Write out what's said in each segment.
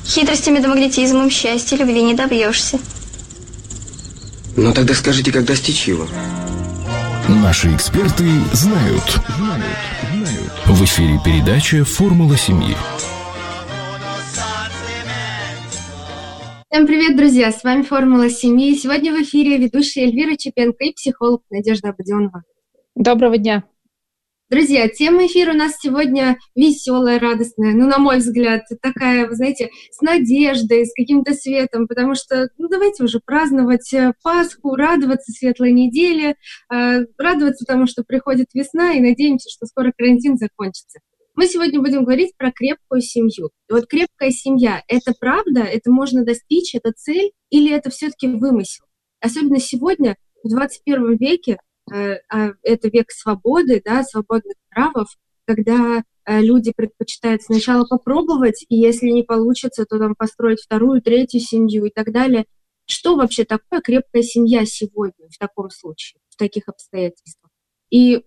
Хитростями да магнетизмом счастья, любви не добьешься. Ну тогда скажите, как достичь его? Наши эксперты знают. В эфире передача «Формула семьи». Всем привет, друзья! С вами «Формула семьи». Сегодня в эфире ведущая Эльвира Чепенко и психолог Надежда Абадионова. Доброго дня! Друзья, тема эфира у нас сегодня веселая, радостная, на мой взгляд, такая, вы знаете, с надеждой, с каким-то светом, потому что, давайте уже праздновать Пасху, радоваться светлой неделе, радоваться тому, что приходит весна, и надеемся, что скоро карантин закончится. Мы сегодня будем говорить про крепкую семью. И вот крепкая семья — это правда, это можно достичь, это цель, или это все-таки вымысел? Особенно сегодня, в 21 веке, это век свободы, да, свободных нравов, когда люди предпочитают сначала попробовать, и если не получится, то там построить вторую, третью семью и так далее. Что вообще такое крепкая семья сегодня в таком случае, в таких обстоятельствах? И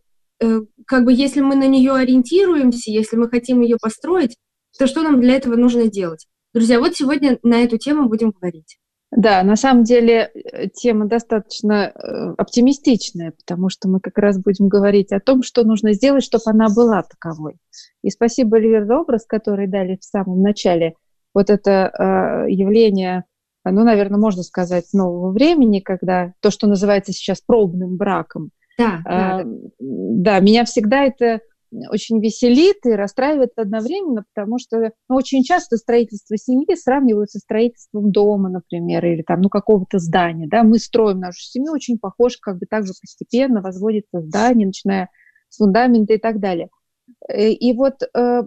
если мы на нее ориентируемся, если мы хотим ее построить, то что нам для этого нужно делать? Друзья, вот сегодня на эту тему будем говорить. Да, на самом деле тема достаточно оптимистичная, потому что мы как раз будем говорить о том, что нужно сделать, чтобы она была таковой. И спасибо, Эльвира, за образ, который дали в самом начале. Вот это явление, наверное, можно сказать, нового времени, когда то, что называется сейчас пробным браком. Да, меня всегда это очень веселит и расстраивает одновременно, потому что очень часто строительство семьи сравнивают со строительством дома, например, или какого-то здания. Да? Мы строим нашу семью очень похоже, так же постепенно возводится здание, начиная с фундамента и так далее. И вот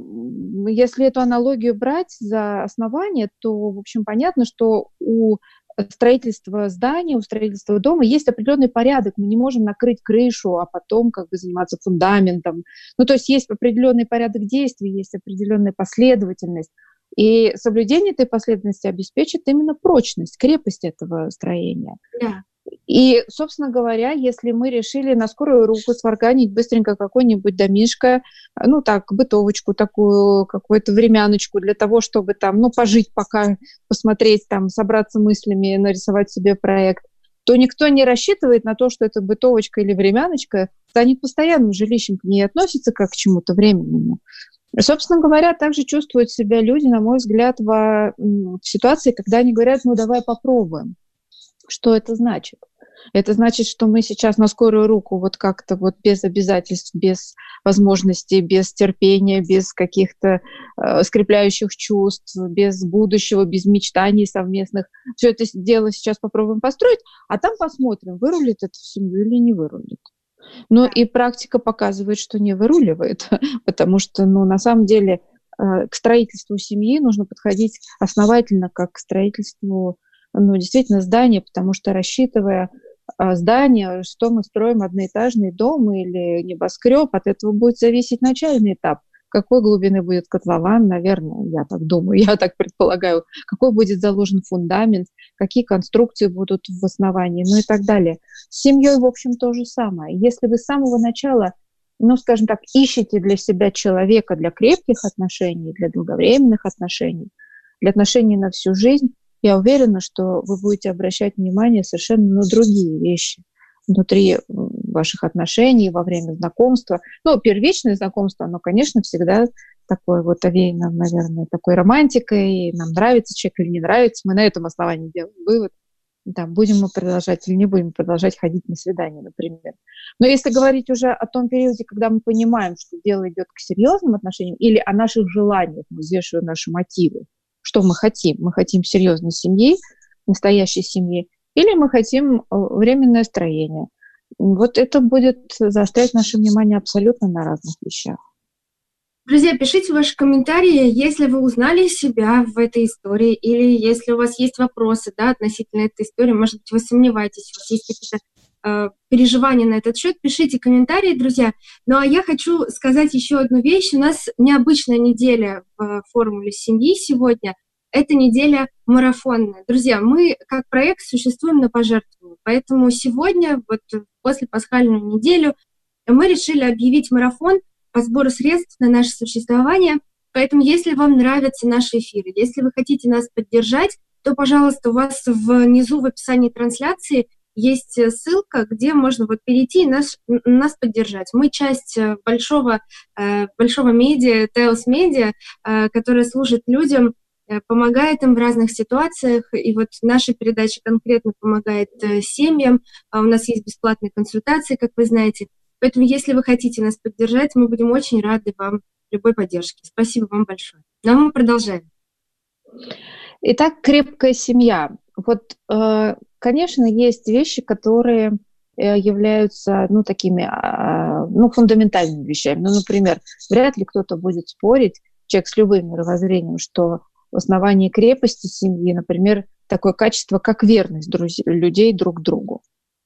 если эту аналогию брать за основание, то, в общем, понятно, что у строительства здания, у строительства дома есть определенный порядок. Мы не можем накрыть крышу, а потом заниматься фундаментом. То есть есть определенный порядок действий, есть определенная последовательность. И соблюдение этой последовательности обеспечит именно прочность, крепость этого строения. Да. И, собственно говоря, если мы решили на скорую руку сварганить быстренько какой-нибудь домишко, бытовочку такую, какую-то времяночку для того, чтобы пожить пока, посмотреть, собраться мыслями, нарисовать себе проект, то никто не рассчитывает на то, что эта бытовочка или времяночка станет постоянным жилищем, к ней относится как к чему-то временному. Собственно говоря, также чувствуют себя люди, на мой взгляд, в ситуации, когда они говорят, давай попробуем. Что это значит? Это значит, что мы сейчас на скорую руку без обязательств, без возможностей, без терпения, без каких-то скрепляющих чувств, без будущего, без мечтаний совместных. Все это дело сейчас попробуем построить, а там посмотрим, вырулит это в семью или не вырулит. И практика показывает, что не выруливает, потому что, на самом деле, к строительству семьи нужно подходить основательно, как к строительству действительно здание, потому что, рассчитывая здание, что мы строим, одноэтажный дом или небоскреб, от этого будет зависеть начальный этап. Какой глубины будет котлован, наверное, я так думаю, я так предполагаю, какой будет заложен фундамент, какие конструкции будут в основании, и так далее. С семьей, в общем, то же самое. Если вы с самого начала, ищете для себя человека для крепких отношений, для долговременных отношений, для отношений на всю жизнь, я уверена, что вы будете обращать внимание совершенно на другие вещи внутри ваших отношений, во время знакомства. Первичное знакомство, оно, конечно, всегда такое овеяно, наверное, такой романтикой. Нам нравится человек или не нравится. Мы на этом основании делаем вывод. Будем мы продолжать или не будем продолжать ходить на свидание, например. Но если говорить уже о том периоде, когда мы понимаем, что дело идет к серьезным отношениям или о наших желаниях, мы взвешиваем наши мотивы, что мы хотим? Мы хотим серьезной семьи, настоящей семьи, или мы хотим временное строение? Вот это будет заострять наше внимание абсолютно на разных вещах. Друзья, пишите ваши комментарии, если вы узнали себя в этой истории, или если у вас есть вопросы относительно этой истории, может быть, вы сомневаетесь, у вас есть какие-то переживания на этот счет, пишите комментарии, друзья. Ну а я хочу сказать еще одну вещь. У нас необычная неделя в «Формуле семьи» сегодня. Это неделя марафонная. Друзья, мы как проект существуем на пожертвования, поэтому сегодня, после пасхальную неделю, мы решили объявить марафон по сбору средств на наше существование. Поэтому, если вам нравятся наши эфиры, если вы хотите нас поддержать, то, пожалуйста, у вас внизу в описании трансляции есть ссылка, где можно вот перейти и нас поддержать. Мы часть большого медиа, Теос Медиа, которая служит людям, помогает им в разных ситуациях, и вот наша передача конкретно помогает семьям. У нас есть бесплатные консультации, как вы знаете. Поэтому, если вы хотите нас поддержать, мы будем очень рады вам любой поддержке. Спасибо вам большое. Ну, а мы продолжаем. Итак, крепкая семья. Вот, конечно, есть вещи, которые являются, такими, фундаментальными вещами. Например, вряд ли кто-то будет спорить, человек с любым мировоззрением, что в основании крепости семьи, например, такое качество, как верность людей друг другу.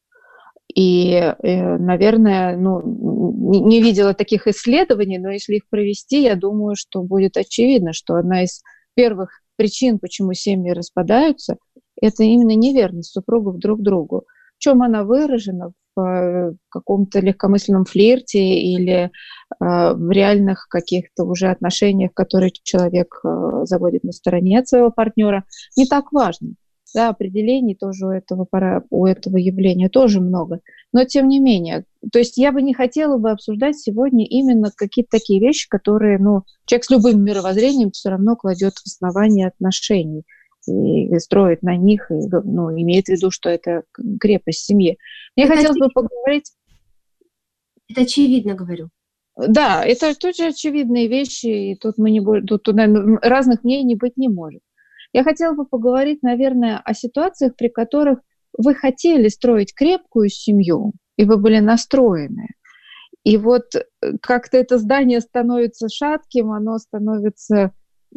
И, наверное, не видела таких исследований, но если их провести, я думаю, что будет очевидно, что одна из первых причин, почему семьи распадаются, это именно неверность супругов друг другу. В чем она выражена? В каком-то легкомысленном флирте или в реальных каких-то уже отношениях, которые человек заводит на стороне от своего партнера, не так важно. Да, определений тоже у этого явления тоже много. Но тем не менее, то есть я бы не хотела бы обсуждать сегодня именно какие-то такие вещи, которые, человек с любым мировоззрением все равно кладет в основание отношений и строит на них, и, имеет в виду, что это крепость семьи. Мне хотелось бы поговорить... Это очевидно, говорю. Да, это тоже очевидные вещи, и тут наверное, разных мнений быть не может. Я хотела бы поговорить, наверное, о ситуациях, при которых вы хотели строить крепкую семью, и вы были настроены. И вот как-то это здание становится шатким, оно становится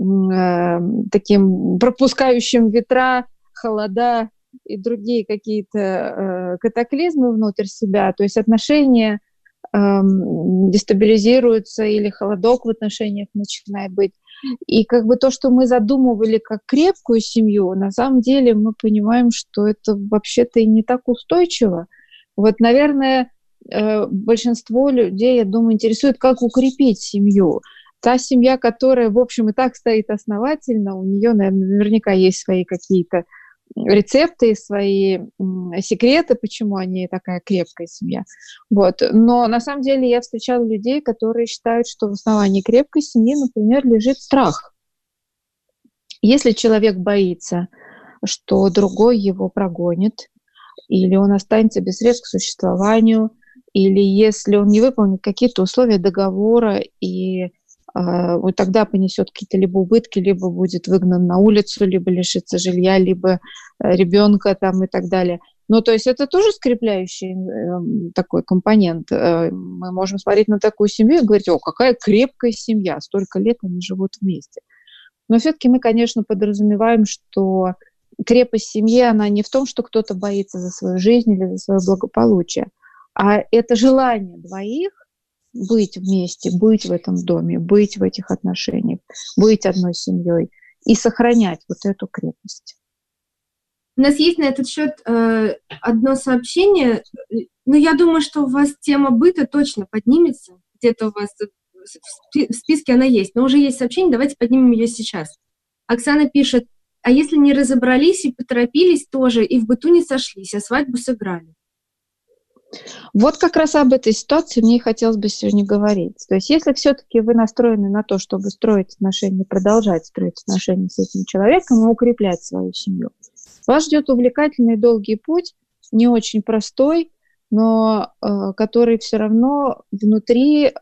таким пропускающим ветра, холода и другие какие-то катаклизмы внутрь себя. То есть отношения дестабилизируются или холодок в отношениях начинает быть. И то, что мы задумывали как крепкую семью, на самом деле мы понимаем, что это вообще-то и не так устойчиво. Вот, наверное, большинство людей, я думаю, интересует, как укрепить семью. Та семья, которая, в общем, и так стоит основательно, у нее, наверняка есть свои какие-то рецепты, свои секреты, почему они такая крепкая семья. Вот. Но на самом деле я встречала людей, которые считают, что в основании крепкой семьи, например, лежит страх. Если человек боится, что другой его прогонит, или он останется без средств к существованию, или если он не выполнит какие-то условия договора и тогда понесет какие-то либо убытки, либо будет выгнан на улицу, либо лишится жилья, либо ребенка там и так далее. То есть это тоже скрепляющий такой компонент. Мы можем смотреть на такую семью и говорить: какая крепкая семья, столько лет они живут вместе. Но все-таки мы, конечно, подразумеваем, что крепость семьи, она не в том, что кто-то боится за свою жизнь или за свое благополучие, а это желание двоих быть вместе, быть в этом доме, быть в этих отношениях, быть одной семьей и сохранять вот эту крепость. У нас есть на этот счет одно сообщение. Я думаю, что у вас тема быта точно поднимется. Где-то у вас в списке она есть. Но уже есть сообщение, давайте поднимем ее сейчас. Оксана пишет: а если не разобрались и поторопились тоже, и в быту не сошлись, а свадьбу сыграли? Вот как раз об этой ситуации мне и хотелось бы сегодня говорить. То есть если все-таки вы настроены на то, чтобы строить отношения, продолжать строить отношения с этим человеком и укреплять свою семью, вас ждет увлекательный долгий путь, не очень простой, но который все равно внутри,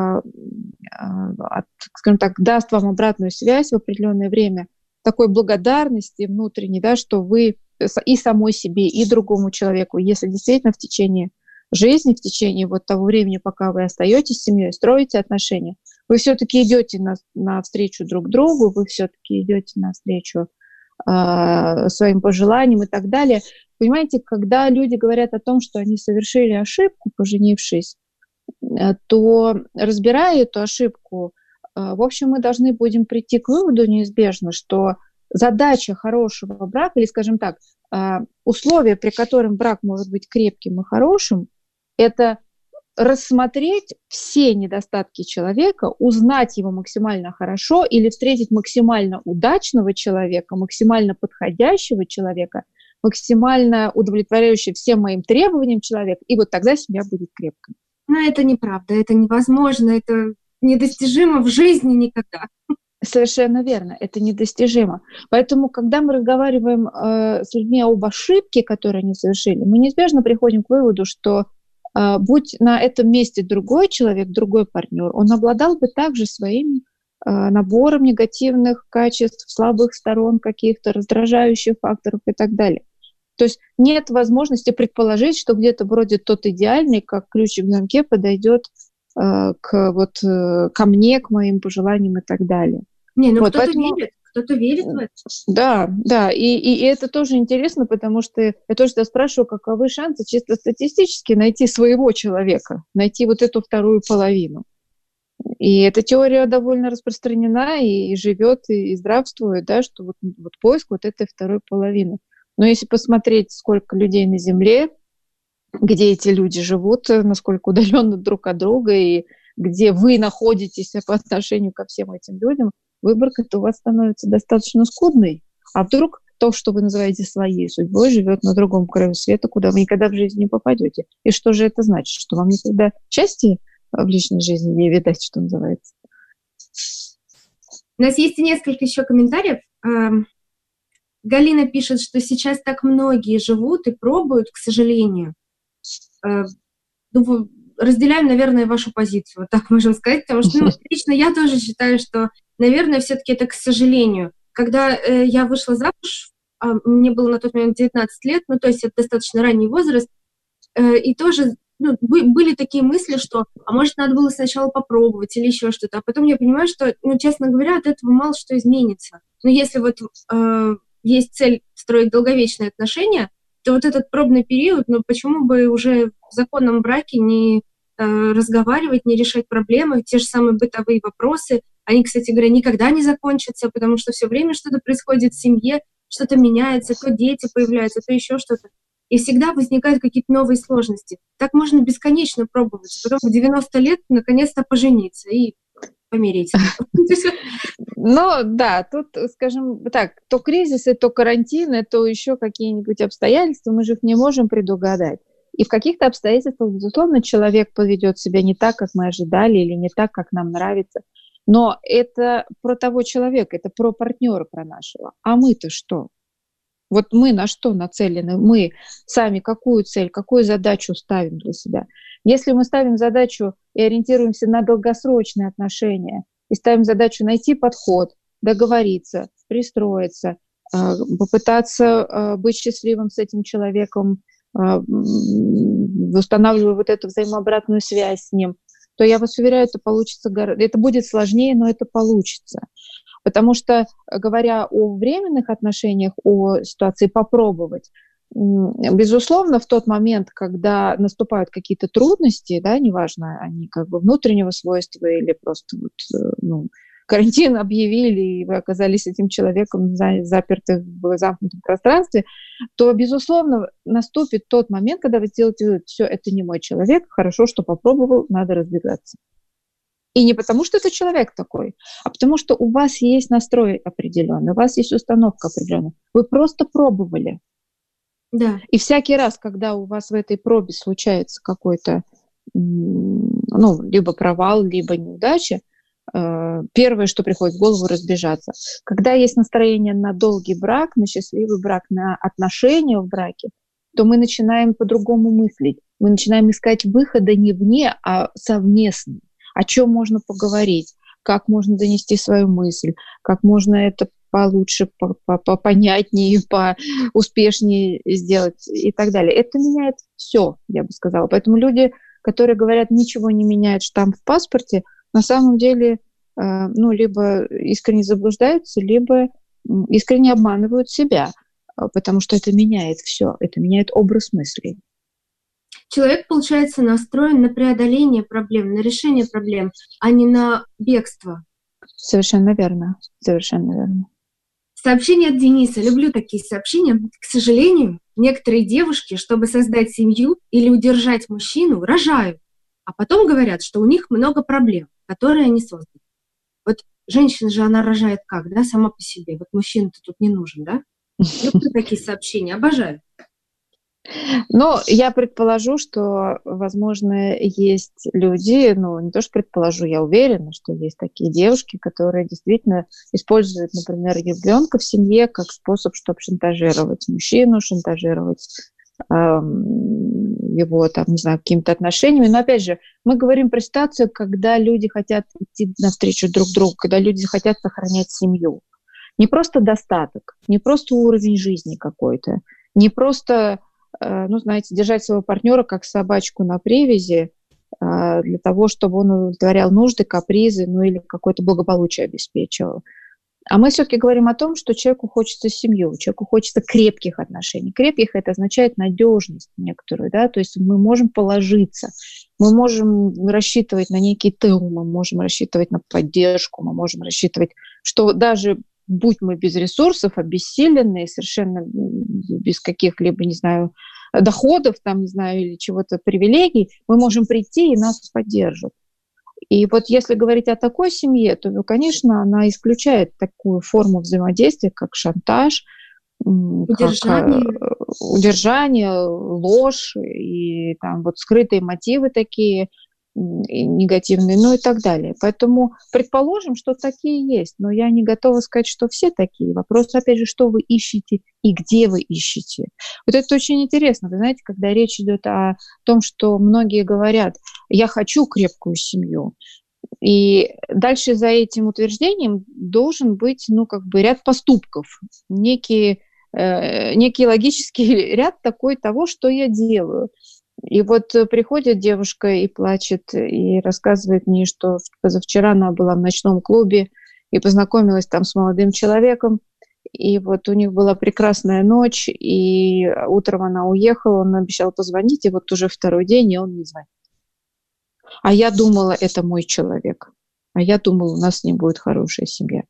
скажем так, даст вам обратную связь в определенное время, такой благодарности внутренней, да, что вы и самой себе, и другому человеку, если действительно в течение жизни, в течение вот того времени, пока вы остаетесь с семьей, строите отношения, вы все-таки идете навстречу друг другу, вы все-таки идете навстречу своим пожеланиям и так далее. Понимаете, когда люди говорят о том, что они совершили ошибку, поженившись, то, разбирая эту ошибку, в общем, мы должны будем прийти к выводу неизбежно, что задача хорошего брака, или, скажем так, условия, при котором брак может быть крепким и хорошим, это рассмотреть все недостатки человека, узнать его максимально хорошо или встретить максимально удачного человека, максимально подходящего человека, максимально удовлетворяющего всем моим требованиям человека, и вот тогда семья будет крепкой. Но это неправда, это невозможно, это недостижимо в жизни никогда. Совершенно верно, это недостижимо. Поэтому, когда мы разговариваем с людьми об ошибке, которую они совершили, мы неизбежно приходим к выводу, что будь на этом месте другой человек, другой партнер, он обладал бы также своим набором негативных качеств, слабых сторон каких-то, раздражающих факторов и так далее. То есть нет возможности предположить, что где-то вроде тот идеальный, как ключик в замке, подойдет ко мне, к моим пожеланиям и так далее. Не, ну Вот, кто-то верит в это. Да, и это тоже интересно, потому что я тоже тебя спрашиваю, каковы шансы чисто статистически найти своего человека, найти вот эту вторую половину. И эта теория довольно распространена и живет, и здравствует, да, что вот поиск вот этой второй половины. Но если посмотреть, сколько людей на Земле, где эти люди живут, насколько удаленно друг от друга, и где вы находитесь по отношению ко всем этим людям, выборка-то у вас становится достаточно скудной. А вдруг то, что вы называете своей судьбой, живет на другом краю света, куда вы никогда в жизни не попадете. И что же это значит? Что вам никогда счастья в личной жизни не видать, что называется? У нас есть и несколько еще комментариев. Галина пишет, что сейчас так многие живут и пробуют, к сожалению. Разделяем, наверное, вашу позицию, вот так можем сказать, потому что лично я тоже считаю, что, наверное, все-таки это к сожалению. Когда я вышла замуж, мне было на тот момент 19 лет, ну, то есть это достаточно ранний возраст, и тоже были такие мысли, что, а может, надо было сначала попробовать или еще что-то, а потом я понимаю, что, честно говоря, от этого мало что изменится. Но если вот есть цель строить долговечные отношения, то вот этот пробный период, почему бы уже в законном браке не разговаривать, не решать проблемы, те же самые бытовые вопросы, они, кстати говоря, никогда не закончатся, потому что все время что-то происходит в семье, что-то меняется, то дети появляются, то еще что-то. И всегда возникают какие-то новые сложности. Так можно бесконечно пробовать, потом в 90 лет наконец-то пожениться и помирить. Ну да, тут, скажем так, то кризисы, то карантины, то еще какие-нибудь обстоятельства, мы же их не можем предугадать. И в каких-то обстоятельствах, безусловно, человек поведет себя не так, как мы ожидали, или не так, как нам нравится. Но это про того человека, это про партнера, про нашего. А мы-то что? Вот мы на что нацелены? Мы сами какую цель, какую задачу ставим для себя? Если мы ставим задачу и ориентируемся на долгосрочные отношения, и ставим задачу найти подход, договориться, пристроиться, попытаться быть счастливым с этим человеком, устанавливая вот эту взаимообратную связь с ним, то я вас уверяю, это будет сложнее, но это получится. Потому что, говоря о временных отношениях, о ситуации попробовать, безусловно, в тот момент, когда наступают какие-то трудности, да, неважно, они как бы внутреннего свойства или просто карантин объявили, и вы оказались с этим человеком заперты в замкнутом пространстве, то, безусловно, наступит тот момент, когда вы сделаете вывод: все, это не мой человек, хорошо, что попробовал, надо разбегаться. И не потому, что это человек такой, а потому что у вас есть настрой определенный, у вас есть установка определенная. Вы просто пробовали. Да. И всякий раз, когда у вас в этой пробе случается какой-то, либо провал, либо неудача, первое, что приходит в голову, разбежаться. Когда есть настроение на долгий брак, на счастливый брак, на отношения в браке, то мы начинаем по-другому мыслить. Мы начинаем искать выхода не вне, а совместно. О чем можно поговорить, как можно донести свою мысль, как можно это получше, понятнее, поуспешнее сделать и так далее. Это меняет все, я бы сказала. Поэтому люди, которые говорят, ничего не меняет штамп в паспорте, на самом деле либо искренне заблуждаются, либо искренне обманывают себя, потому что это меняет все, это меняет образ мыслей. Человек, получается, настроен на преодоление проблем, на решение проблем, а не на бегство. Совершенно верно, совершенно верно. Сообщение от Дениса. Люблю такие сообщения. К сожалению, некоторые девушки, чтобы создать семью или удержать мужчину, рожают, а а потом говорят, что у них много проблем, которые они создали. Вот женщина же, она рожает как, да, сама по себе. Вот мужчина-то тут не нужен, да? Люблю такие сообщения, обожаю. Но я предположу, что, возможно, есть люди, ну, не то что предположу, я уверена, что есть такие девушки, которые действительно используют, например, ребенка в семье как способ, чтобы шантажировать мужчину, шантажировать его, там, не знаю, какими-то отношениями. Но, опять же, мы говорим про ситуацию, когда люди хотят идти навстречу друг другу, когда люди хотят сохранять семью. Не просто достаток, не просто уровень жизни какой-то, не просто, ну, знаете, держать своего партнера как собачку на привязи для того, чтобы он удовлетворял нужды, капризы, ну, или какое-то благополучие обеспечивал. А мы все-таки говорим о том, что человеку хочется семью, человеку хочется крепких отношений. Крепких – это означает надежность некоторую, да, то есть мы можем положиться, мы можем рассчитывать на некий тыл, мы можем рассчитывать на поддержку, мы можем рассчитывать, что даже будь мы без ресурсов, обессиленные, совершенно без каких-либо, не знаю, доходов, там, не знаю, или чего-то, привилегий, мы можем прийти и нас поддержат. И вот если говорить о такой семье, то, ну, конечно, она исключает такую форму взаимодействия, как шантаж, удержание, ложь и там вот скрытые мотивы такие негативные, ну и так далее. Поэтому предположим, что такие есть, но я не готова сказать, что все такие. Вопрос, опять же, что вы ищете и где вы ищете. Вот это очень интересно. Вы знаете, когда речь идет о том, что многие говорят, я хочу крепкую семью, и дальше за этим утверждением должен быть, ну, как бы ряд поступков, некий логический ряд такой того, что я делаю. И вот приходит девушка и плачет, и рассказывает мне, что позавчера она была в ночном клубе и познакомилась там с молодым человеком, и вот у них была прекрасная ночь, и утром она уехала, он обещал позвонить, и вот уже второй день, и он не звонит. А я думала, это мой человек. А я думала, у нас с ним будет хорошая семья.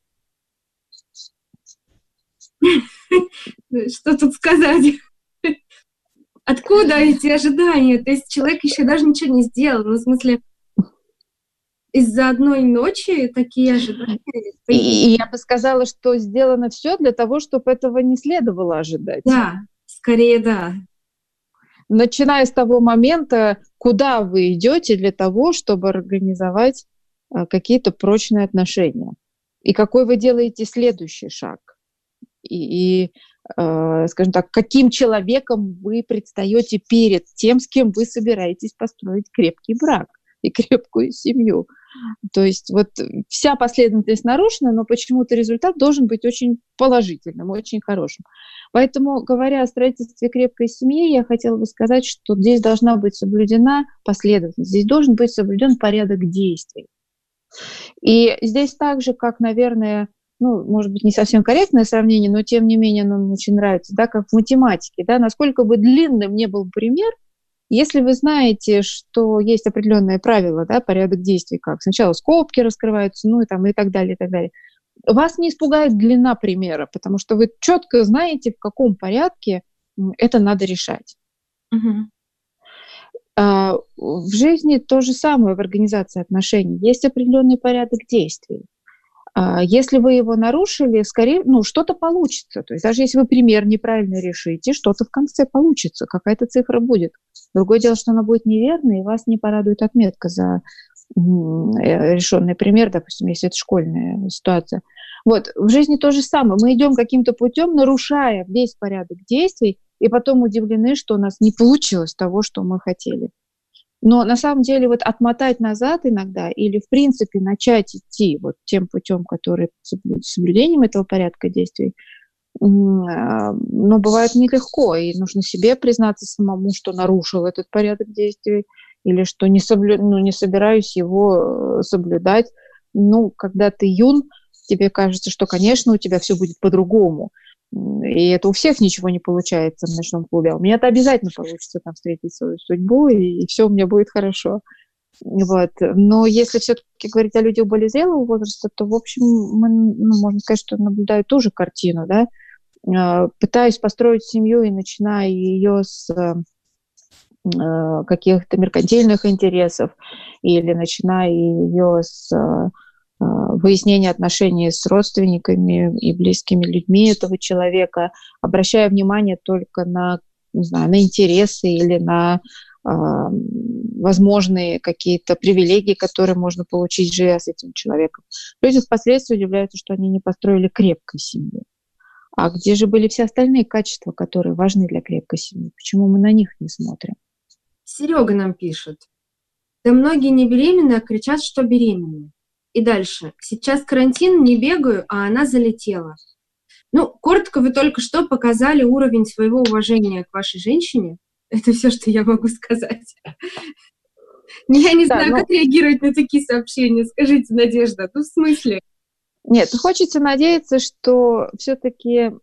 Что тут сказать? Откуда эти ожидания? То есть человек еще даже ничего не сделал. Ну, в смысле, из-за одной ночи такие ожидания. И я бы сказала, что сделано все для того, чтобы этого не следовало ожидать. Да, скорее да. Начиная с того момента, куда вы идете для того, чтобы организовать какие-то прочные отношения. И какой вы делаете следующий шаг. Скажем так, каким человеком вы предстаете перед тем, с кем вы собираетесь построить крепкий брак и крепкую семью. То есть вот вся последовательность нарушена, но почему-то результат должен быть очень положительным, очень хорошим. Поэтому, говоря о строительстве крепкой семьи, я хотела бы сказать, что здесь должна быть соблюдена последовательность, здесь должен быть соблюден порядок действий. И здесь так же, как, наверное, ну, может быть, не совсем корректное сравнение, но тем не менее оно мне очень нравится, да, как в математике, да, насколько бы длинным ни был пример, если вы знаете, что есть определенные правила, да, порядок действий, как сначала скобки раскрываются, ну и там и так далее, и так далее, вас не испугает длина примера, потому что вы четко знаете, в каком порядке это надо решать. Угу. В жизни то же самое в организации отношений. Есть определенный порядок действий. Если вы его нарушили, скорее, ну, что-то получится. То есть даже если вы пример неправильно решите, что-то в конце получится, какая-то цифра будет. Другое дело, что она будет неверной, и вас не порадует отметка за решенный пример, допустим, если это школьная ситуация. Вот, в жизни то же самое. Мы идем каким-то путем, нарушая весь порядок действий, и потом удивлены, что у нас не получилось того, что мы хотели. Но на самом деле вот отмотать назад иногда или, в принципе, начать идти вот тем путем, который с соблюдением этого порядка действий, но бывает нелегко, и нужно себе признаться самому, что нарушил этот порядок действий, или что не собираюсь его соблюдать. Ну, когда ты юн, тебе кажется, что, конечно, у тебя все будет по-другому. И это у всех ничего не получается в ночном клубе. А у меня это обязательно получится там встретить свою судьбу, и все у меня будет хорошо. Вот. Но если все-таки говорить о людях более зрелого возраста, то, в общем, мы, можно сказать, что наблюдаю ту же картину, да? Пытаюсь построить семью и начиная ее с каких-то меркантильных интересов, или начиная ее с выяснения отношений с родственниками и близкими людьми этого человека, обращая внимание только на, не знаю, на интересы или на возможные какие-то привилегии, которые можно получить, живя с этим человеком. Люди впоследствии удивляются, что они не построили крепкой семьи. А где же были все остальные качества, которые важны для крепкой семьи? Почему мы на них не смотрим? Серега нам пишет. Да многие не беременны, а кричат, что беременны. И дальше. Сейчас карантин, не бегаю, а она залетела. Ну, коротко, вы только что показали уровень своего уважения к вашей женщине. Это все, что я могу сказать. Я не знаю, как реагировать на такие сообщения. Скажите, Надежда, ну в смысле? Нет, хочется надеяться, что все-таки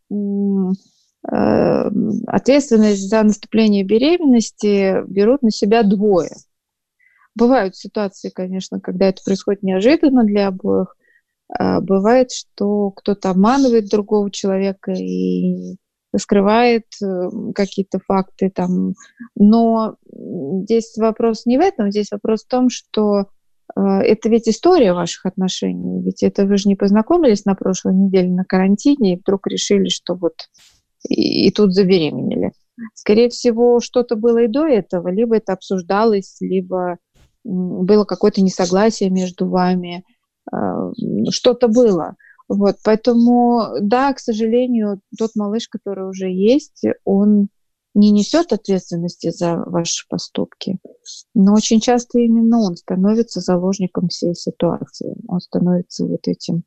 ответственность за наступление беременности берут на себя двое. Бывают ситуации, конечно, когда это происходит неожиданно для обоих. Бывает, что кто-то обманывает другого человека и скрывает какие-то факты там. Но здесь вопрос не в этом, здесь вопрос в том, что это ведь история ваших отношений. Ведь это вы же не познакомились на прошлой неделе на карантине и вдруг решили, что вот и тут забеременели. Скорее всего, что-то было и до этого. Либо это обсуждалось, либо было какое-то несогласие между вами. Что-то было. Вот, поэтому, да, к сожалению, тот малыш, который уже есть, он не несет ответственности за ваши поступки, но очень часто именно он становится заложником всей ситуации. Он становится вот этим,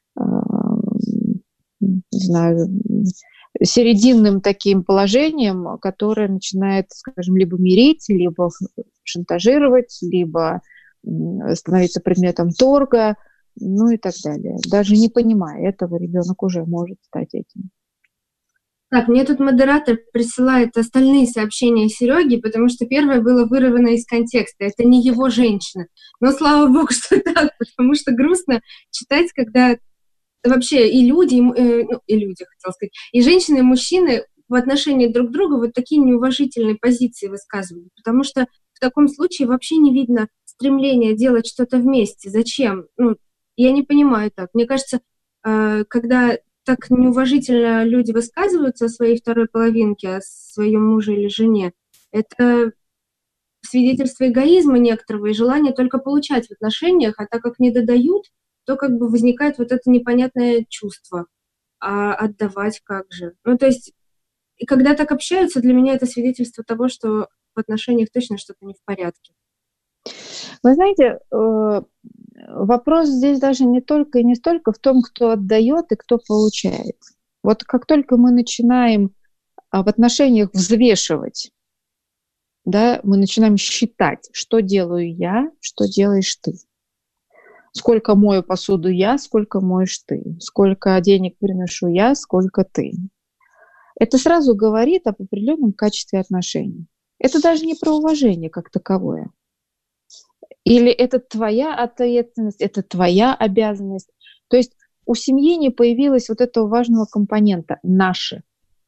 не знаю, серединным таким положением, которое начинает, скажем, либо мирить, либо шантажировать, либо становиться предметом торга, ну и так далее. Даже не понимая этого, ребенок уже может стать этим. Так, мне тут модератор присылает остальные сообщения Сереги, потому что первое было вырвано из контекста. Это не его женщина. Но слава богу, что так, потому что грустно читать, когда вообще и люди, хотела сказать, и женщины, и мужчины в отношении друг друга вот такие неуважительные позиции высказывают. Потому что в таком случае вообще не видно стремления делать что-то вместе. Зачем? Ну, я не понимаю так. Мне кажется, когда так неуважительно люди высказываются о своей второй половинке, о своем муже или жене, это свидетельство эгоизма некоторого и желания только получать в отношениях, а так как не додают, то как бы возникает вот это непонятное чувство. А отдавать как же? Ну, то есть, и когда так общаются, для меня это свидетельство того, что в отношениях точно что-то не в порядке. Вы знаете, вопрос здесь даже не только и не столько в том, кто отдает и кто получает. Вот как только мы начинаем в отношениях взвешивать, да, мы начинаем считать, что делаю я, что делаешь ты. Сколько мою посуду я, сколько моешь ты. Сколько денег приношу я, сколько ты. Это сразу говорит об определенном качестве отношений. Это даже не про уважение как таковое. Или это твоя ответственность, это твоя обязанность. То есть у семьи не появилось вот этого важного компонента «наши».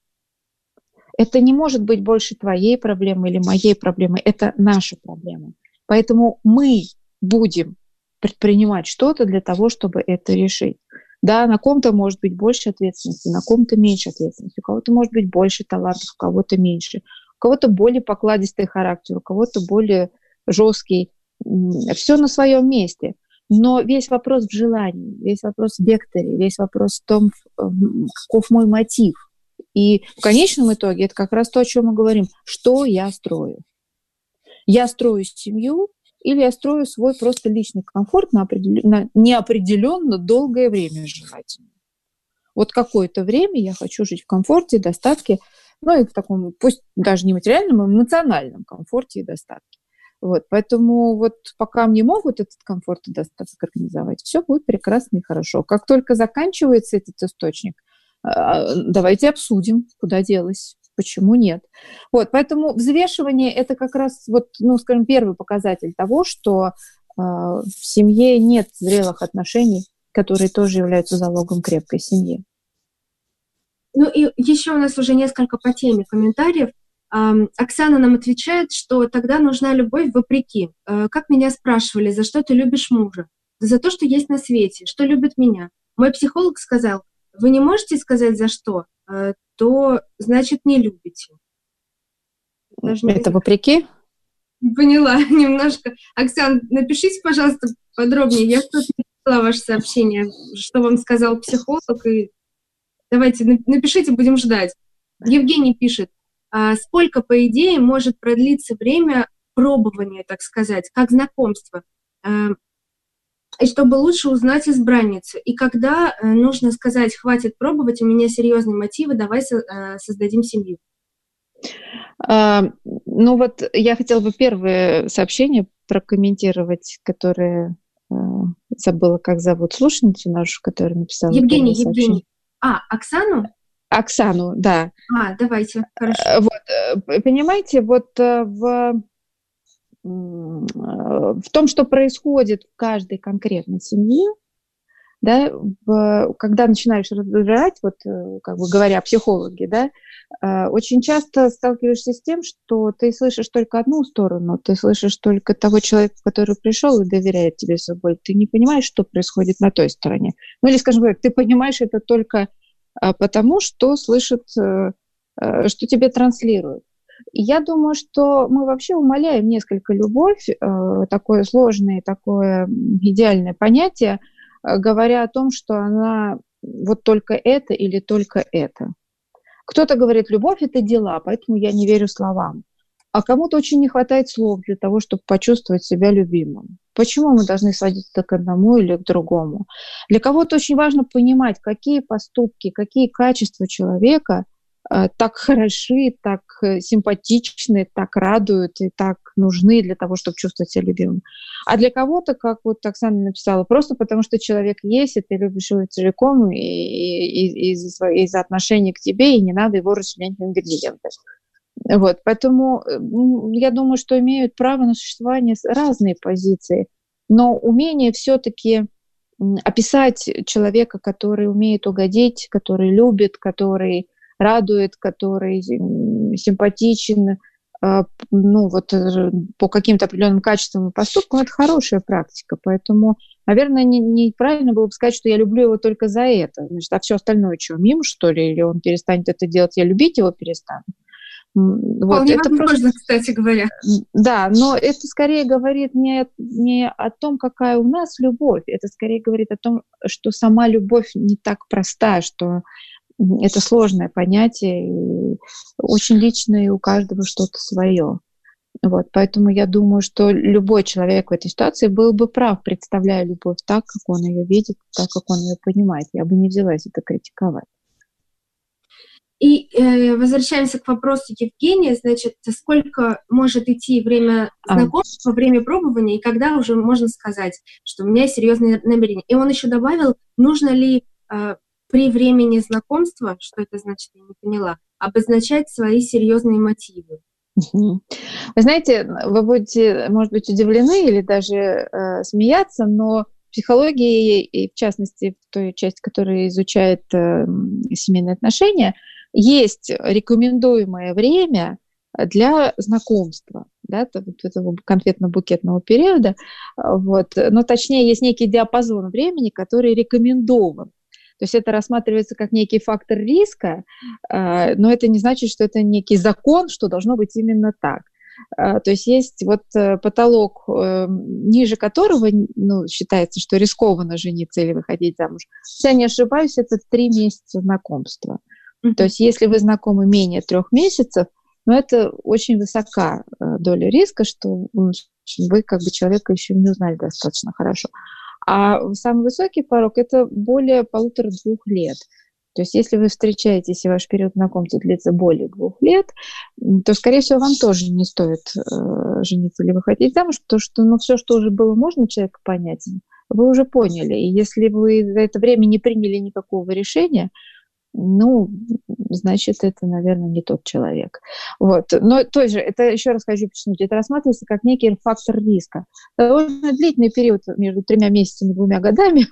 Это не может быть больше твоей проблемы или моей проблемы, это наша проблема. Поэтому мы будем предпринимать что-то для того, чтобы это решить. Да, на ком-то может быть больше ответственности, на ком-то меньше ответственности, у кого-то может быть больше талантов, у кого-то меньше, у кого-то более покладистый характер, у кого-то более жесткий. Все на своем месте. Но весь вопрос в желании, весь вопрос в векторе, весь вопрос в том, каков мой мотив. И в конечном итоге это как раз то, о чем мы говорим. Что я строю? Я строю семью или я строю свой просто личный комфорт на неопределенно долгое время желательно. Вот какое-то время я хочу жить в комфорте, достатке, ну и в таком, пусть даже не материальном, а эмоциональном комфорте и достатке. Вот, поэтому вот пока мне могут этот комфорт и достаток организовать, все будет прекрасно и хорошо. Как только заканчивается этот источник, давайте обсудим, куда делось, почему нет. Вот, поэтому взвешивание – это как раз, вот, ну, скажем, первый показатель того, что в семье нет зрелых отношений, которые тоже являются залогом крепкой семьи. Ну и еще у нас уже несколько по теме комментариев. Оксана нам отвечает, что тогда нужна любовь вопреки. Как меня спрашивали, за что ты любишь мужа? За то, что есть на свете, что любит меня. Мой психолог сказал, вы не можете сказать за что, то значит не любите. Даже Это вопреки? Поняла немножко. Оксан, напишите, пожалуйста, подробнее. Я что-то не читала ваше сообщение, что вам сказал психолог. И давайте напишите, будем ждать. Евгений пишет, сколько, по идее, может продлиться время пробования, так сказать, как знакомство, и чтобы лучше узнать избранницу. И когда нужно сказать, хватит пробовать, у меня серьезные мотивы, давай создадим семью. Ну вот я хотела бы первое сообщение прокомментировать, которое забыла, как зовут слушательницу нашу, которая написала. Евгений. Оксану? Оксану, да. Давайте, хорошо. Вот, понимаете, вот в том, что происходит в каждой конкретной семье, да, когда начинаешь разбирать, вот, как бы говоря, психологи, да, очень часто сталкиваешься с тем, что ты слышишь только одну сторону, ты слышишь только того человека, который пришел и доверяет тебе собой, ты не понимаешь, что происходит на той стороне. Ну или, скажем так, ты понимаешь это только потому, что слышит, что тебе транслируют. И я думаю, что мы вообще умаляем несколько любовь, такое сложное, такое идеальное понятие, говоря о том, что она вот только это или только это. Кто-то говорит, любовь – это дела, поэтому я не верю словам. А кому-то очень не хватает слов для того, чтобы почувствовать себя любимым. Почему мы должны сводить это к одному или к другому? Для кого-то очень важно понимать, какие поступки, какие качества человека так хороши, так симпатичны, так радуют и так нужны для того, чтобы чувствовать себя любимым. А для кого-то, как вот Оксана написала, просто потому что человек есть, и ты любишь его целиком из-за отношения к тебе, и не надо его расчленять на ингредиенты. Вот, поэтому я думаю, что имеют право на существование разные позиции, но умение все-таки описать человека, который умеет угодить, который любит, который радует, который симпатичен, ну вот по каким-то определенным качествам и поступкам, это хорошая практика. Поэтому, наверное, неправильно было бы сказать, что я люблю его только за это. Значит, а все остальное что, мимо, что ли? Или он перестанет это делать, я любить его перестану? Вот, это возможно, кстати говоря. Да, но это скорее говорит не о том, какая у нас любовь, это скорее говорит о том, что сама любовь не так проста, что это сложное понятие, и очень личное, и у каждого что-то свое. Вот, поэтому я думаю, что любой человек в этой ситуации был бы прав, представляя любовь так, как он ее видит, так, как он ее понимает. Я бы не взялась это критиковать. И возвращаемся к вопросу Евгения. Значит, сколько может идти время знакомства, время пробования, и когда уже можно сказать, что у меня есть серьезные намерения. И он еще добавил, нужно ли при времени знакомства, что это значит, я не поняла, обозначать свои серьезные мотивы. Вы знаете, вы будете, может быть, удивлены или даже смеяться, но в психологии, и в частности в той части, которая изучает семейные отношения, есть рекомендуемое время для знакомства, да, вот этого конфетно-букетного периода. Вот. Но точнее, есть некий диапазон времени, который рекомендован. То есть это рассматривается как некий фактор риска, но это не значит, что это некий закон, что должно быть именно так. То есть есть вот потолок, ниже которого считается, что рискованно жениться или выходить замуж. Если я не ошибаюсь, это 3 месяца знакомства. То есть если вы знакомы менее 3 месяцев, но это очень высока доля риска, что вы как бы человека еще не узнали достаточно хорошо. А самый высокий порог – это более 1,5-2 лет. То есть если вы встречаетесь, и ваш период знакомства длится более 2 лет, то, скорее всего, вам тоже не стоит жениться или выходить замуж, потому что все, что уже было можно человека понять, вы уже поняли. И если вы за это время не приняли никакого решения, значит, это, наверное, не тот человек. Вот. Но тоже, это, еще раз хочу подчеркнуть, это рассматривается как некий фактор риска. Довольно длительный период между 3 месяцами и 2 годами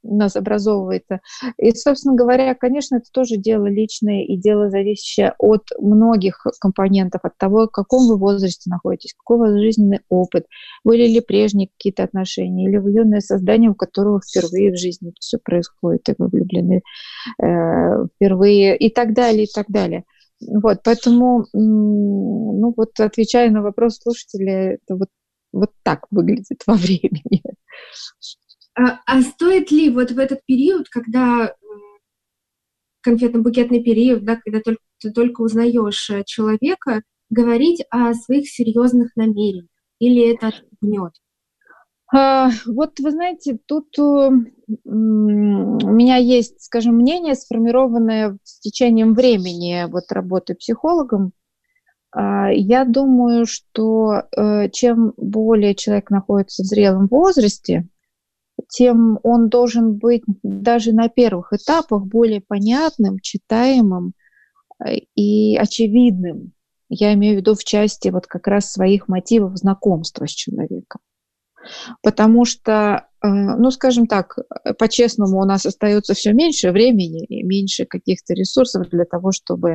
у нас образовывается. И, собственно говоря, конечно, это тоже дело личное и дело, зависящее от многих компонентов, от того, в каком вы возрасте находитесь, какой у вас жизненный опыт, были ли прежние какие-то отношения, или влюбленное создание, у которого впервые в жизни это все происходит, и вы влюблены впервые, и так далее, и так далее. Вот, поэтому, ну вот, отвечая на вопрос слушателя, это вот так выглядит во времени. А стоит ли вот в этот период, когда конфетно-букетный период, да, когда ты только узнаешь человека, говорить о своих серьезных намерениях? Или это отпугнет? Вот вы знаете, тут у меня есть, скажем, мнение, сформированное с течением времени вот работы психологом. Я думаю, что чем более человек находится в зрелом возрасте, тем он должен быть даже на первых этапах более понятным, читаемым и очевидным. Я имею в виду в части вот как раз своих мотивов знакомства с человеком. Потому что, ну, скажем так, по-честному, у нас остается все меньше времени и меньше каких-то ресурсов для того, чтобы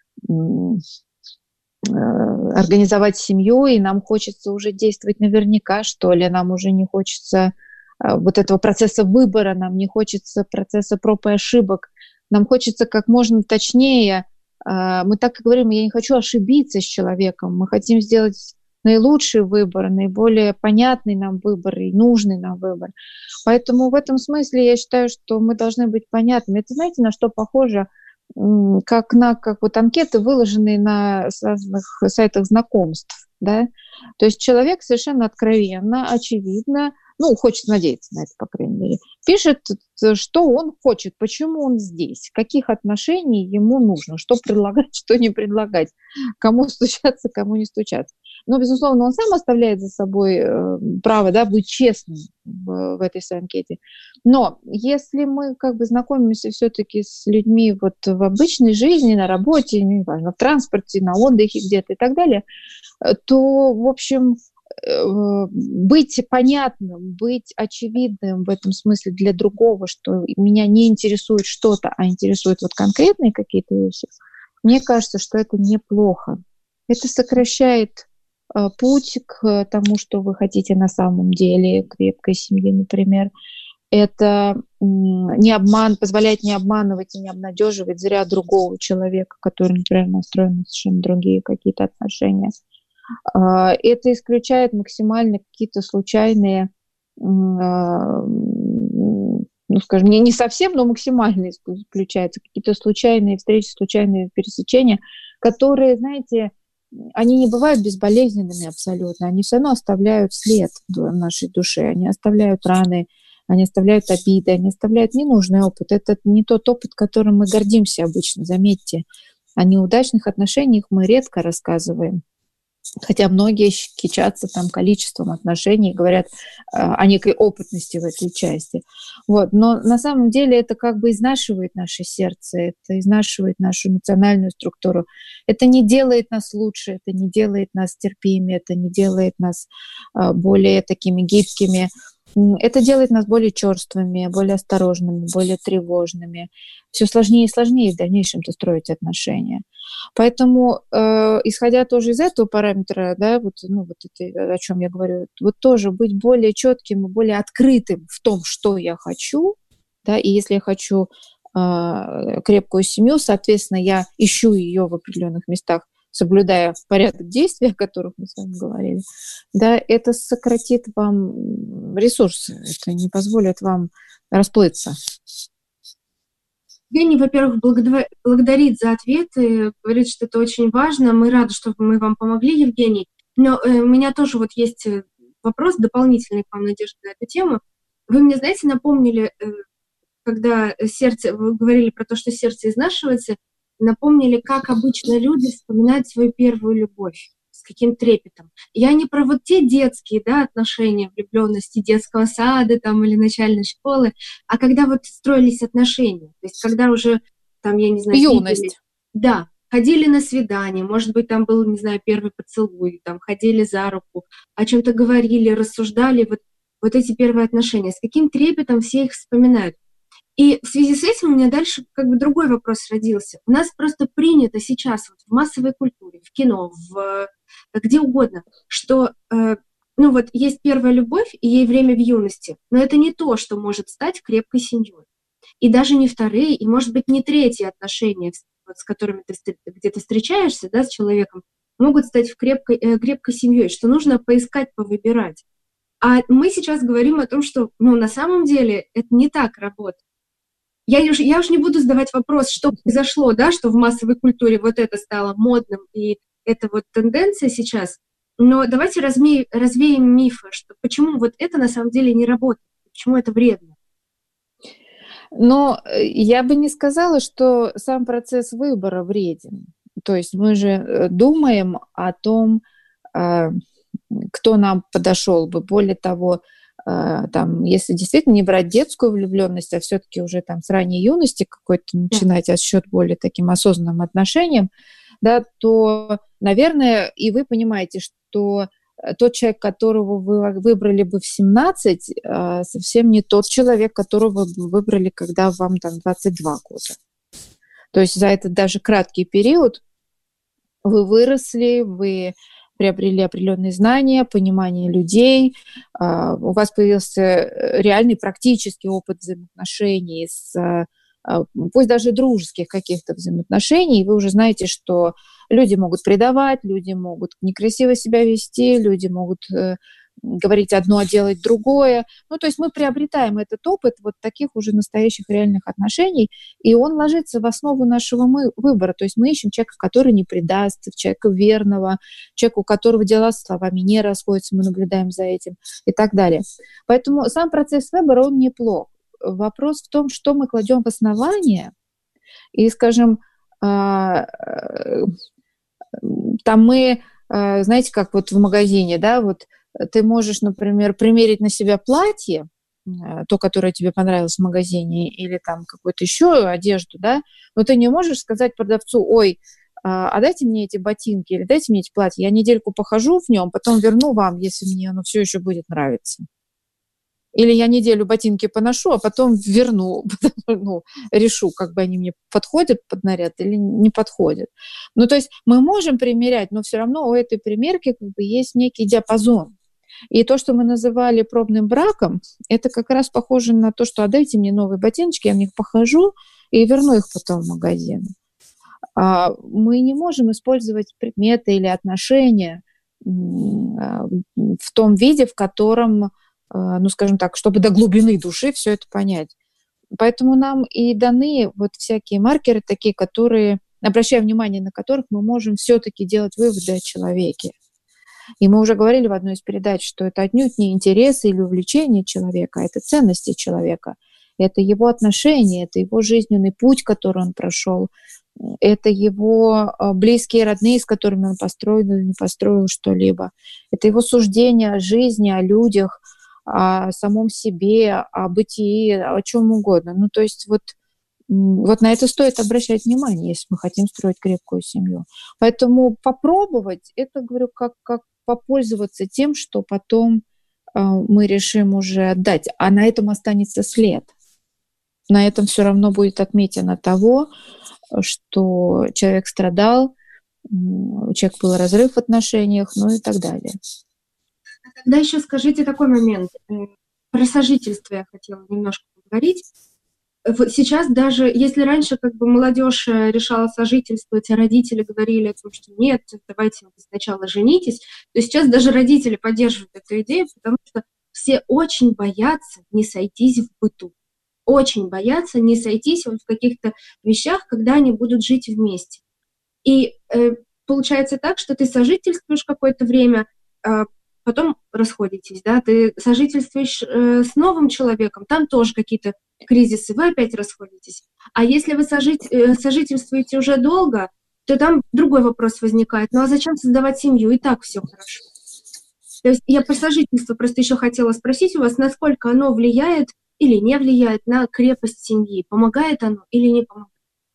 организовать семью, и нам хочется уже действовать наверняка, что ли, нам уже не хочется вот этого процесса выбора, нам не хочется процесса проб и ошибок, нам хочется как можно точнее, мы так и говорим, я не хочу ошибиться с человеком, мы хотим сделать наилучший выбор, наиболее понятный нам выбор и нужный нам выбор. Поэтому в этом смысле я считаю, что мы должны быть понятными. Это, знаете, на что похоже? Как вот анкеты, выложенные на разных сайтах знакомств. Да? То есть человек совершенно откровенно, очевидно, ну, хочет надеяться на это, по крайней мере, пишет, что он хочет, почему он здесь, каких отношений ему нужно, что предлагать, что не предлагать, кому стучаться, кому не стучаться. Но, безусловно, он сам оставляет за собой право, да, быть честным в этой своей анкете. Но если мы как бы знакомимся все-таки с людьми вот в обычной жизни, на работе, неважно, в транспорте, на отдыхе где-то и так далее, то, в общем, быть понятным, быть очевидным в этом смысле для другого, что меня не интересует что-то, а интересуют вот конкретные какие-то вещи, мне кажется, что это неплохо. Это сокращает путь к тому, что вы хотите на самом деле, крепкой семьи, например. Это позволяет не обманывать и не обнадеживать зря другого человека, который, например, настроен на совершенно другие какие-то отношения. Это исключает максимально какие-то случайные, ну, скажем, не совсем, но максимально исключаются какие-то случайные встречи, случайные пересечения, которые, знаете, они не бывают безболезненными абсолютно, они все равно оставляют след в нашей душе, они оставляют раны, они оставляют обиды, они оставляют ненужный опыт. Это не тот опыт, которым мы гордимся обычно, заметьте. О неудачных отношениях мы редко рассказываем. Хотя многие кичатся там количеством отношений, говорят о некой опытности в этой части. Вот. Но на самом деле это как бы изнашивает наше сердце, это изнашивает нашу эмоциональную структуру. Это не делает нас лучше, это не делает нас терпимее, это не делает нас более такими гибкими. Это делает нас более черствыми, более осторожными, более тревожными. Все сложнее и сложнее в дальнейшем-то строить отношения. Поэтому, исходя тоже из этого параметра, да, вот это, о чем я говорю, вот тоже быть более четким и более открытым в том, что я хочу, да, и если я хочу крепкую семью, соответственно, я ищу ее в определенных местах, соблюдая порядок действий, о которых мы с вами говорили, да, это сократит вам ресурсы, это не позволит вам расплыться. Евгений, во-первых, благодарит за ответы, говорит, что это очень важно. Мы рады, что мы вам помогли, Евгений. Но у меня тоже вот есть вопрос дополнительный к вам, Надежда, на эту тему. Вы мне, знаете, напомнили, когда вы говорили про то, что сердце изнашивается, напомнили, как обычно люди вспоминают свою первую любовь, с каким трепетом. Я не про вот те детские, да, отношения, влюбленности детского сада там, или начальной школы, а когда вот строились отношения, то есть когда уже, там, я не знаю... Юность. Видели, да, ходили на свидание, может быть, там был, не знаю, первый поцелуй, там, ходили за руку, о чем-то говорили, рассуждали, вот вот эти первые отношения, с каким трепетом все их вспоминают. И в связи с этим у меня дальше как бы другой вопрос родился. У нас просто принято сейчас вот в массовой культуре, в кино, где угодно, что ну вот есть первая любовь, и ей время в юности, но это не то, что может стать крепкой семьей. И даже не вторые, и, может быть, не третьи отношения, вот, с которыми ты где-то встречаешься, да, с человеком, могут стать крепкой семьей, что нужно поискать, повыбирать. А мы сейчас говорим о том, что, ну, на самом деле это не так работает. Я уж не буду задавать вопрос, что произошло, да, что в массовой культуре вот это стало модным, и это вот тенденция сейчас. Но давайте развеем мифы, что почему вот это на самом деле не работает, почему это вредно. Но я бы не сказала, что сам процесс выбора вреден. То есть мы же думаем о том, кто нам подошел бы. Более того, там, если действительно не брать детскую влюбленность, а все-таки уже там с ранней юности какой-то начинать отсчет более таким осознанным отношениям, да, то, наверное, и вы понимаете, что тот человек, которого вы выбрали бы в 17, совсем не тот человек, которого вы выбрали, когда вам там 22 года. То есть за этот даже краткий период вы выросли, вы приобрели определенные знания, понимание людей, у вас появился реальный практический опыт взаимоотношений, пусть даже дружеских каких-то взаимоотношений, и вы уже знаете, что люди могут предавать, люди могут некрасиво себя вести, люди могут говорить одно, а делать другое. Ну, то есть мы приобретаем этот опыт вот таких уже настоящих реальных отношений, и он ложится в основу нашего выбора. То есть мы ищем человека, который не предаст, человека верного, человека, у которого дела с словами не расходятся, мы наблюдаем за этим и так далее. Поэтому сам процесс выбора, он неплох. Вопрос в том, что мы кладем в основание, и, скажем, там мы, знаете, как вот в магазине, да, вот ты можешь, например, примерить на себя платье, то, которое тебе понравилось в магазине, или там какую-то еще одежду, да, но ты не можешь сказать продавцу: ой, а дайте мне эти ботинки или дайте мне эти платья, я недельку похожу в нем, потом верну вам, если мне оно все еще будет нравиться. Или я неделю ботинки поношу, а потом верну, ну, решу, как бы они мне подходят под наряд или не подходят. Ну, то есть мы можем примерять, но все равно у этой примерки как бы есть некий диапазон. И то, что мы называли пробным браком, это как раз похоже на то, что дайте мне новые ботиночки, я в них похожу и верну их потом в магазин. Мы не можем использовать предметы или отношения в том виде, в котором, ну, скажем так, чтобы до глубины души все это понять. Поэтому нам и даны вот всякие маркеры такие, которые, обращая внимание на которых, мы можем все-таки делать выводы о человеке. И мы уже говорили в одной из передач, что это отнюдь не интересы или увлечения человека, а это ценности человека. Это его отношения, это его жизненный путь, который он прошел, это его близкие, родные, с которыми он построил или не построил что-либо. Это его суждения о жизни, о людях, о самом себе, о бытии, о чем угодно. Ну, то есть вот на это стоит обращать внимание, если мы хотим строить крепкую семью. Поэтому попробовать, это, говорю, как попользоваться тем, что потом мы решим уже отдать. А на этом останется след. На этом все равно будет отметено того, что человек страдал, у человека был разрыв в отношениях, ну и так далее. Тогда еще скажите такой момент. Про сожительство я хотела немножко поговорить. Вот сейчас даже, если раньше как бы молодежь решала сожительствовать, а родители говорили о том, что нет, давайте вы сначала женитесь, то сейчас даже родители поддерживают эту идею, потому что все очень боятся не сойтись в быту. Очень боятся не сойтись вот в каких-то вещах, когда они будут жить вместе. И получается так, что ты сожительствуешь какое-то время, потом расходитесь, да, ты сожительствуешь с новым человеком, там тоже какие-то кризисы, вы опять расходитесь. А если вы сожительствуете уже долго, то там другой вопрос возникает. Ну а зачем создавать семью? И так все хорошо. То есть я про сожительство просто еще хотела спросить у вас, насколько оно влияет или не влияет на крепость семьи? Помогает оно или не помогает?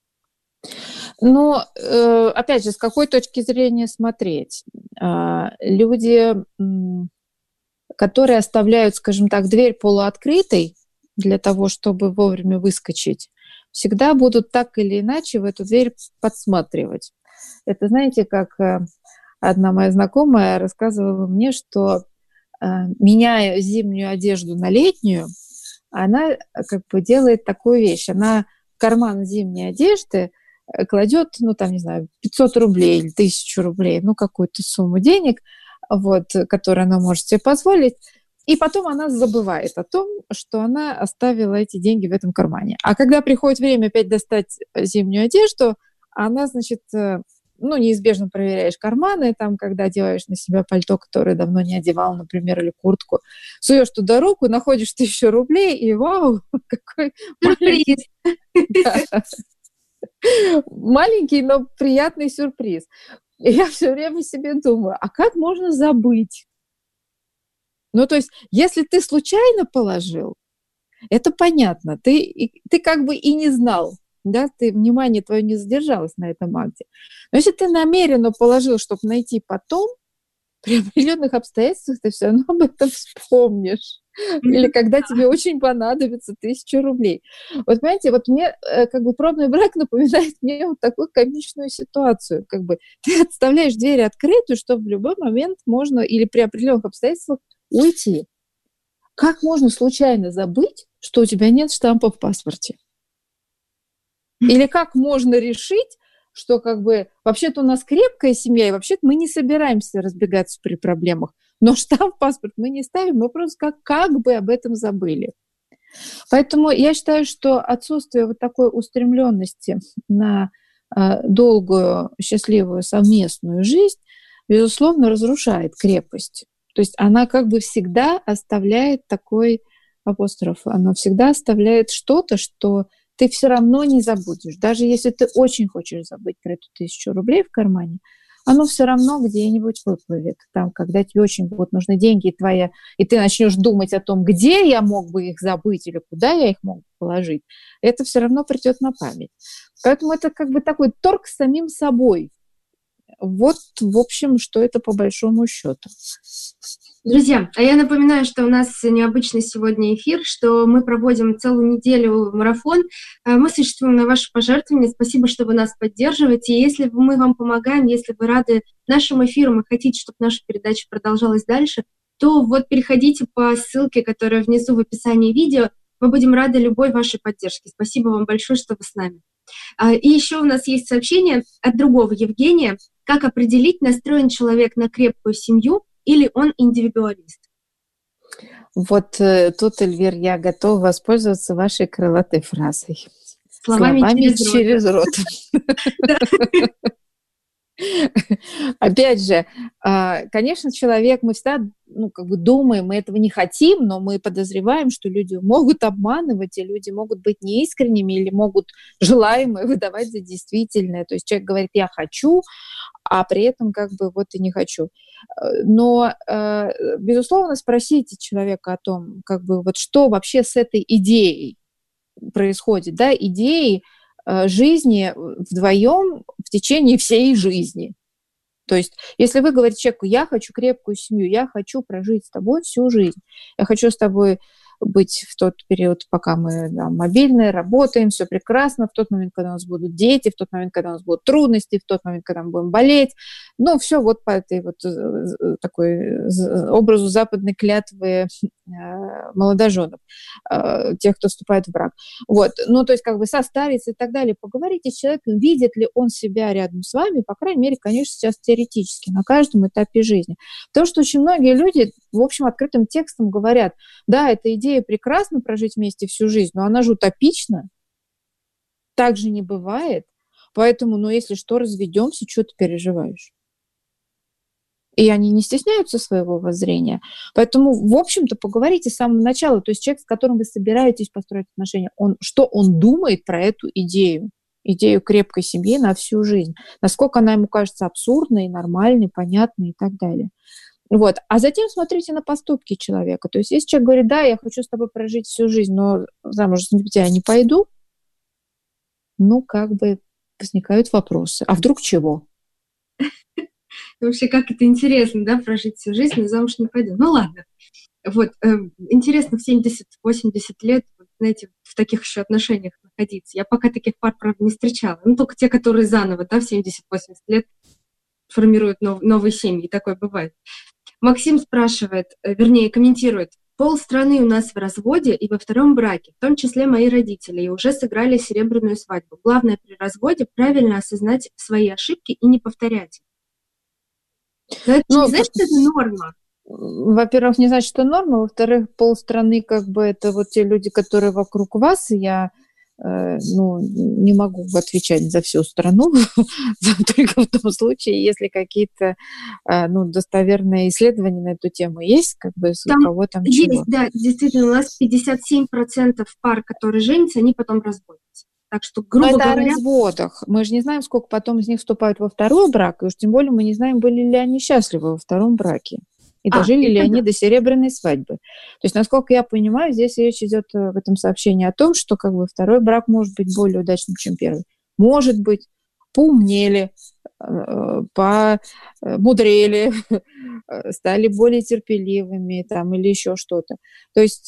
Но, опять же, с какой точки зрения смотреть? Люди которые оставляют, скажем так, дверь полуоткрытой для того, чтобы вовремя выскочить, всегда будут так или иначе в эту дверь подсматривать. Это, знаете, как одна моя знакомая рассказывала мне, что, меняя зимнюю одежду на летнюю, она как бы делает такую вещь. Она в карман зимней одежды кладет, ну, там, не знаю, 500 рублей или 1000 рублей, ну, какую-то сумму денег, вот, которую она может себе позволить, и потом она забывает о том, что она оставила эти деньги в этом кармане. А когда приходит время опять достать зимнюю одежду, она, значит, ну, неизбежно проверяешь карманы, там, когда одеваешь на себя пальто, которое давно не одевал, например, или куртку, суешь туда руку, находишь 1000 рублей, и вау, какой маленький, маленький, но приятный сюрприз. И я все время себе думаю, а как можно забыть? Ну, то есть, если ты случайно положил, это понятно, ты как бы и не знал, да, внимание твое не задержалось на этом акте. Но если ты намеренно положил, чтобы найти потом, при определенных обстоятельствах ты все равно об этом вспомнишь. Или когда тебе очень понадобится 1000 рублей. Вот понимаете, вот мне как бы пробный брак напоминает мне вот такую комичную ситуацию. Как бы ты оставляешь дверь открытую, чтобы в любой момент можно или при определенных обстоятельствах уйти. Как можно случайно забыть, что у тебя нет штампа в паспорте? Или как можно решить, что как бы вообще-то у нас крепкая семья, и вообще-то мы не собираемся разбегаться при проблемах, но штамп в паспорт мы не ставим, мы просто как бы об этом забыли. Поэтому я считаю, что отсутствие вот такой устремленности на долгую, счастливую совместную жизнь, безусловно, разрушает крепость. То есть она как бы всегда оставляет такой апостроф, она всегда оставляет что-то, что ты все равно не забудешь. Даже если ты очень хочешь забыть про эту 1000 рублей в кармане, оно все равно где-нибудь выплывет. Там, когда тебе очень будут нужны деньги твои, и ты начнешь думать о том, где я мог бы их забыть или куда я их мог положить, это все равно придет на память. Поэтому это как бы такой торг с самим собой. Вот, в общем, что это по большому счету. Друзья, а я напоминаю, что у нас необычный сегодня эфир, что мы проводим целую неделю марафон. Мы существуем на ваши пожертвования. Спасибо, что вы нас поддерживаете. И если мы вам помогаем, если вы рады нашим эфирам и хотите, чтобы наша передача продолжалась дальше, то вот переходите по ссылке, которая внизу в описании видео. Мы будем рады любой вашей поддержке. Спасибо вам большое, что вы с нами. И еще у нас есть сообщение от другого Евгения. Как определить, настроен человек на крепкую семью или он индивидуалист? Вот тут, Эльвир, я готова воспользоваться вашей крылатой фразой. Словами через рот. Опять же, конечно, человек, мы всегда как бы думаем, мы этого не хотим, но мы подозреваем, что люди могут обманывать, и люди могут быть неискренними или могут желаемое выдавать за действительное. То есть человек говорит, я хочу, а при этом как бы вот и не хочу. Но, безусловно, спросите человека о том, как бы вот что вообще с этой идеей происходит, да, идеей жизни вдвоем в течение всей жизни. То есть, если вы говорите человеку, я хочу крепкую семью, я хочу прожить с тобой всю жизнь, я хочу с тобой быть в тот период, пока мы мобильные, работаем, все прекрасно, в тот момент, когда у нас будут дети, в тот момент, когда у нас будут трудности, в тот момент, когда мы будем болеть. Ну, все вот по этой вот такой образу западной клятвы молодоженов, тех, кто вступает в брак. Вот. Ну, то есть как бы состариться и так далее. Поговорите с человеком, видит ли он себя рядом с вами, по крайней мере, конечно, сейчас теоретически, на каждом этапе жизни. Потому что очень многие люди, в общем, открытым текстом говорят, да, эта идея прекрасно прожить вместе всю жизнь, но она же утопична. Так же не бывает. Поэтому, ну, если что, разведемся, что ты переживаешь? И они не стесняются своего воззрения. Поэтому, в общем-то, поговорите с самого начала. То есть человек, с которым вы собираетесь построить отношения, что он думает про эту идею крепкой семьи на всю жизнь. Насколько она ему кажется абсурдной, нормальной, понятной и так далее. Вот. А затем смотрите на поступки человека. То есть если человек говорит, да, я хочу с тобой прожить всю жизнь, но замуж за тебя не пойду, ну, как бы возникают вопросы. А вдруг чего? Вообще, как это интересно, да, прожить всю жизнь, но замуж не пойду. Ну, ладно. Вот, интересно в 70-80 лет, вот, знаете, в таких еще отношениях находиться. Я пока таких пар, правда, не встречала. Ну, только те, которые заново, да, в 70-80 лет формируют новые семьи. Такое бывает. Максим спрашивает, вернее, комментирует. Полстраны у нас в разводе и во втором браке, в том числе мои родители, и уже сыграли серебряную свадьбу. Главное при разводе правильно осознать свои ошибки и не повторять. Но это не значит, что это норма. Во-первых, не значит, что норма. Во-вторых, полстраны, как бы, это вот те люди, которые вокруг вас, и я не могу отвечать за всю страну, только в том случае, если какие-то достоверные исследования на эту тему есть, как бы, у кого там чего. Есть, да, действительно, у нас 57% пар, которые женятся, они потом разводятся. Так что, грубо говоря... о разводах. Мы же не знаем, сколько потом из них вступают во второй брак, и уж тем более мы не знаем, были ли они счастливы во втором браке. И дожили ли они до серебряной свадьбы. То есть, насколько я понимаю, здесь речь идет в этом сообщении о том, что как бы второй брак может быть более удачным, чем первый. Может быть, поумнели, помудрели, стали более терпеливыми там, или еще что-то. То есть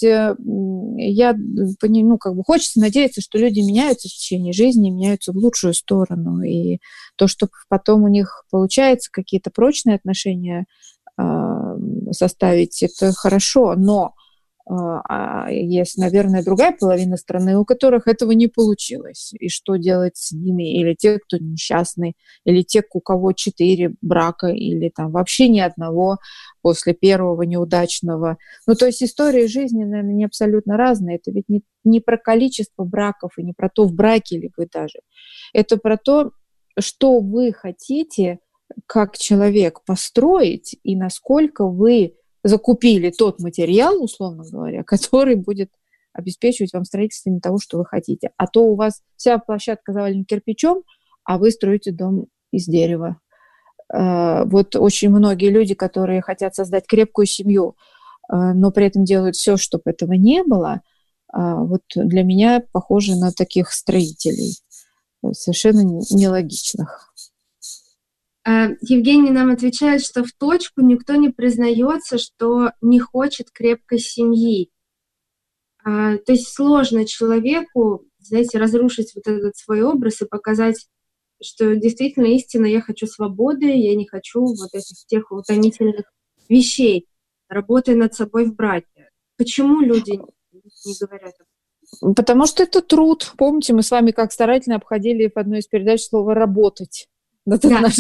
хочется надеяться, что люди меняются в течение жизни, меняются в лучшую сторону. И то, что потом у них получается какие-то прочные отношения составить, это хорошо, но есть, наверное, другая половина страны, у которых этого не получилось. И что делать с ними? Или те, кто несчастный, или те, у кого 4 брака, или там вообще ни одного после первого неудачного. То есть истории жизни, наверное, не абсолютно разные. Это ведь не про количество браков и не про то, в браке ли вы даже. Это про то, что вы хотите как человек построить и насколько вы закупили тот материал, условно говоря, который будет обеспечивать вам строительство того, что вы хотите. А то у вас вся площадка завалена кирпичом, а вы строите дом из дерева. Вот очень многие люди, которые хотят создать крепкую семью, но при этом делают все, чтобы этого не было, вот для меня похоже на таких строителей, совершенно нелогичных. Евгений нам отвечает, что в точку никто не признается, что не хочет крепкой семьи. То есть сложно человеку, знаете, разрушить вот этот свой образ и показать, что действительно истинно я хочу свободы, я не хочу вот этих тех утомительных вещей, работая над собой в браке. Почему люди не говорят об этом? Потому что это труд. Помните, мы с вами как старательно обходили в одной из передач слово «работать». Да,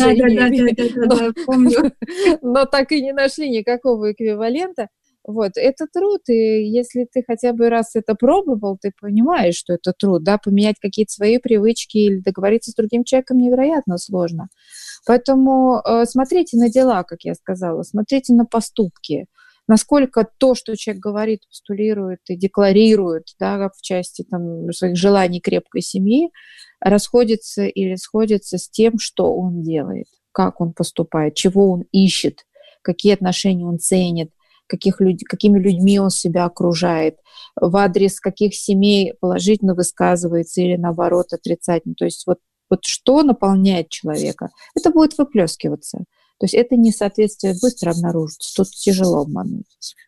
помню. Но так и не нашли никакого эквивалента. Вот, это труд, и если ты хотя бы раз это пробовал, ты понимаешь, что это труд, да, поменять какие-то свои привычки или договориться с другим человеком невероятно сложно. Поэтому смотрите на дела, как я сказала, смотрите на поступки, насколько то, что человек говорит, постулирует и декларирует, да, в части там, своих желаний крепкой семьи, расходится или сходится с тем, что он делает, как он поступает, чего он ищет, какие отношения он ценит, какими людьми он себя окружает, в адрес каких семей положительно высказывается или, наоборот, отрицательно. То есть вот что наполняет человека, это будет выплескиваться. То есть это несоответствие быстро обнаружится, тут тяжело обмануть.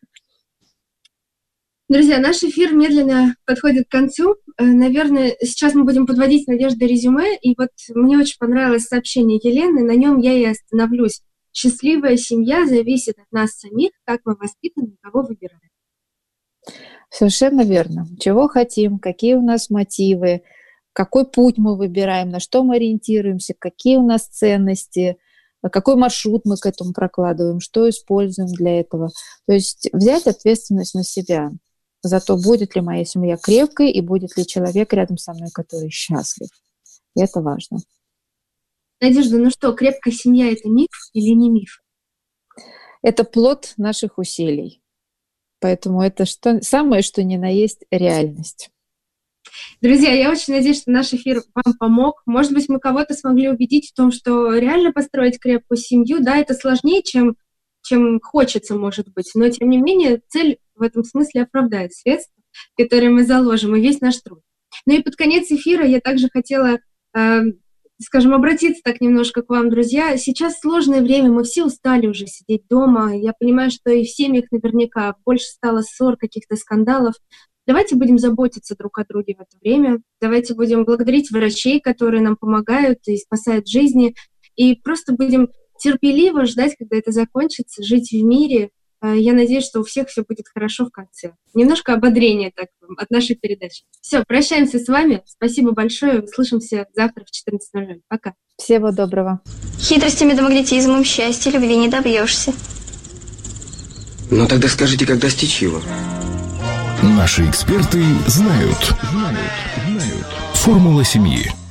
Друзья, наш эфир медленно подходит к концу. Наверное, сейчас мы будем подводить, Надежда, резюме. И вот мне очень понравилось сообщение Елены, на нем я и остановлюсь. Счастливая семья зависит от нас самих, как мы воспитаны, кого выбираем. Совершенно верно. Чего хотим, какие у нас мотивы, какой путь мы выбираем, на что мы ориентируемся, какие у нас ценности, какой маршрут мы к этому прокладываем, что используем для этого. То есть взять ответственность на себя за то, будет ли моя семья крепкой и будет ли человек рядом со мной, который счастлив. И это важно. Надежда, ну что, крепкая семья – это миф или не миф? Это плод наших усилий. Поэтому это самое, что ни на есть, реальность. Друзья, я очень надеюсь, что наш эфир вам помог. Может быть, мы кого-то смогли убедить в том, что реально построить крепкую семью, да, это сложнее, чем хочется, может быть. Но, тем не менее, цель в этом смысле оправдает средства, которые мы заложим, и весь наш труд. Ну и под конец эфира я также хотела скажем, обратиться так немножко к вам, друзья. Сейчас сложное время, мы все устали уже сидеть дома. Я понимаю, что и в семьях наверняка больше стало ссор, каких-то скандалов. Давайте будем заботиться друг о друге в это время. Давайте будем благодарить врачей, которые нам помогают и спасают жизни. И просто будем терпеливо ждать, когда это закончится, жить в мире. Я надеюсь, что у всех все будет хорошо в конце. Немножко ободрения так от нашей передачи. Все, прощаемся с вами. Спасибо большое. Услышимся завтра в 14:00. Пока. Всего доброго. Хитростями да магнетизмом счастья любви не добьешься. Ну тогда скажите, как достичь его? Наши эксперты знают. Формула семьи.